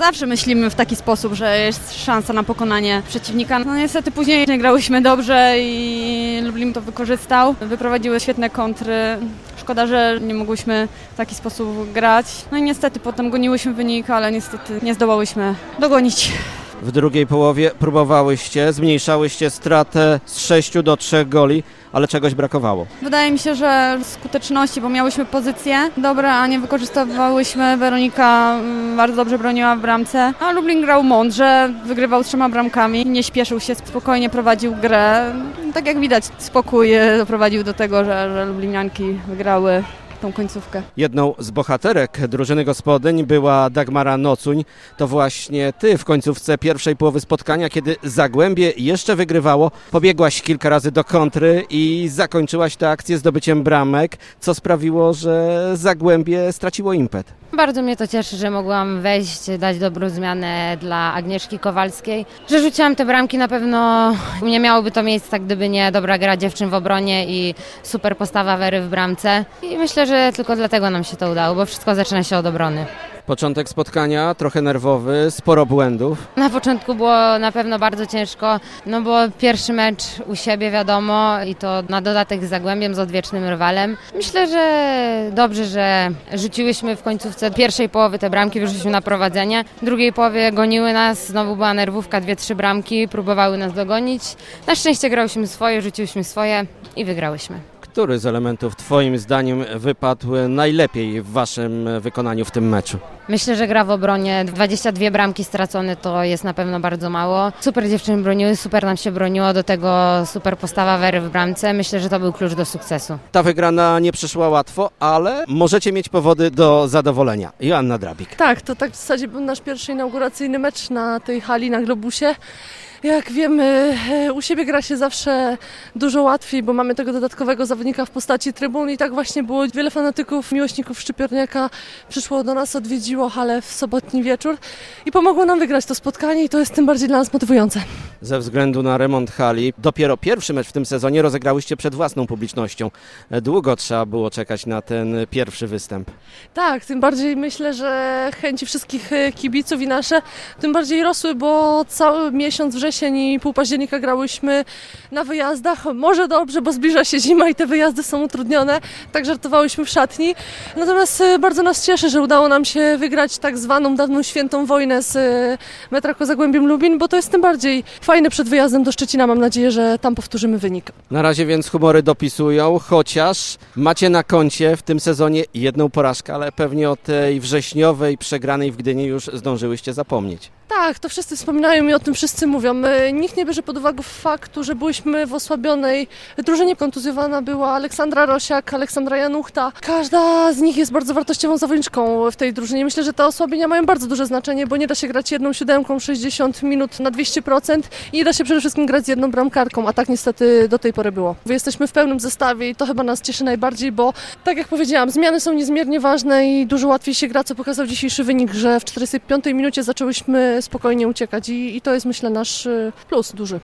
Zawsze myślimy w taki sposób, że jest szansa na pokonanie przeciwnika. No niestety później nie grałyśmy dobrze i Lublin to wykorzystał. Wyprowadziły świetne kontry. Szkoda, że nie mogłyśmy w taki sposób grać. No i niestety potem goniłyśmy wynik, ale niestety nie zdołałyśmy dogonić. W drugiej połowie próbowałyście, zmniejszałyście stratę z 6 do 3 goli, ale czegoś brakowało. Wydaje mi się, że skuteczności, bo miałyśmy pozycje dobre, a nie wykorzystywałyśmy. Weronika bardzo dobrze broniła w bramce, a Lublin grał mądrze, wygrywał 3 bramkami, nie śpieszył się, spokojnie prowadził grę. Tak jak widać, spokój doprowadził do tego, że lublinianki wygrały tą końcówkę. Jedną z bohaterek drużyny gospodyń była Dagmara Nocuń. To właśnie ty w końcówce pierwszej połowy spotkania, kiedy Zagłębie jeszcze wygrywało, pobiegłaś kilka razy do kontry i zakończyłaś tę akcję zdobyciem bramek, co sprawiło, że Zagłębie straciło impet. Bardzo mnie to cieszy, że mogłam wejść, dać dobrą zmianę dla Agnieszki Kowalskiej. Że rzuciłam te bramki, na pewno nie miałoby to miejsca, tak gdyby nie dobra gra dziewczyn w obronie i super postawa Wery w bramce. I myślę, że tylko dlatego nam się to udało, bo wszystko zaczyna się od obrony. Początek spotkania trochę nerwowy, sporo błędów. Na początku było na pewno bardzo ciężko, no bo pierwszy mecz u siebie wiadomo i to na dodatek z Zagłębiem, z odwiecznym rywalem. Myślę, że dobrze, że rzuciłyśmy w końcówce pierwszej połowy te bramki, wyszliśmy na prowadzenie. W drugiej połowie goniły nas, znowu była nerwówka, 2-3 bramki, próbowały nas dogonić. Na szczęście grałyśmy swoje, rzuciłyśmy swoje i wygrałyśmy. Który z elementów twoim zdaniem wypadł najlepiej w waszym wykonaniu w tym meczu? Myślę, że gra w obronie, 22 bramki stracone to jest na pewno bardzo mało. Super dziewczyny broniły, super nam się broniło, do tego super postawa Wery w bramce. Myślę, że to był klucz do sukcesu. Ta wygrana nie przyszła łatwo, ale możecie mieć powody do zadowolenia. Joanna Drabik. Tak, to tak w zasadzie był nasz pierwszy inauguracyjny mecz na tej hali na Globusie. Jak wiemy, u siebie gra się zawsze dużo łatwiej, bo mamy tego dodatkowego zawodnika w postaci trybun i tak właśnie było. Wiele fanatyków, miłośników Szczypiorniaka przyszło do nas, odwiedziło halę w sobotni wieczór i pomogło nam wygrać to spotkanie i to jest tym bardziej dla nas motywujące. Ze względu na remont hali, dopiero pierwszy mecz w tym sezonie rozegrałyście przed własną publicznością. Długo trzeba było czekać na ten pierwszy występ. Tak, tym bardziej myślę, że chęci wszystkich kibiców i nasze tym bardziej rosły, bo cały miesiąc września i pół października grałyśmy na wyjazdach. Może dobrze, bo zbliża się zima i te wyjazdy są utrudnione. Tak żartowałyśmy w szatni. Natomiast bardzo nas cieszy, że udało nam się wygrać tak zwaną dawną świętą wojnę z Metrako Zagłębiem Lubin, bo to jest tym bardziej fajne przed wyjazdem do Szczecina. Mam nadzieję, że tam powtórzymy wynik. Na razie więc humory dopisują, chociaż macie na koncie w tym sezonie jedną porażkę, ale pewnie o tej wrześniowej przegranej w Gdyni już zdążyłyście zapomnieć. Tak, to wszyscy wspominają i o tym wszyscy mówią. Nikt nie bierze pod uwagę faktu, że byłyśmy w osłabionej drużynie. Kontuzjowana była Aleksandra Rosiak, Aleksandra Januchta. Każda z nich jest bardzo wartościową zawodniczką w tej drużynie. Myślę, że te osłabienia mają bardzo duże znaczenie, bo nie da się grać jedną siódemką 60 minut na 200% i nie da się przede wszystkim grać z jedną bramkarką, a tak niestety do tej pory było. Jesteśmy w pełnym zestawie i to chyba nas cieszy najbardziej, bo tak jak powiedziałam, zmiany są niezmiernie ważne i dużo łatwiej się gra, co pokazał dzisiejszy wynik, że w 45 minucie zaczęłyśmy spokojnie uciekać i to jest, myślę, nasz plus duży.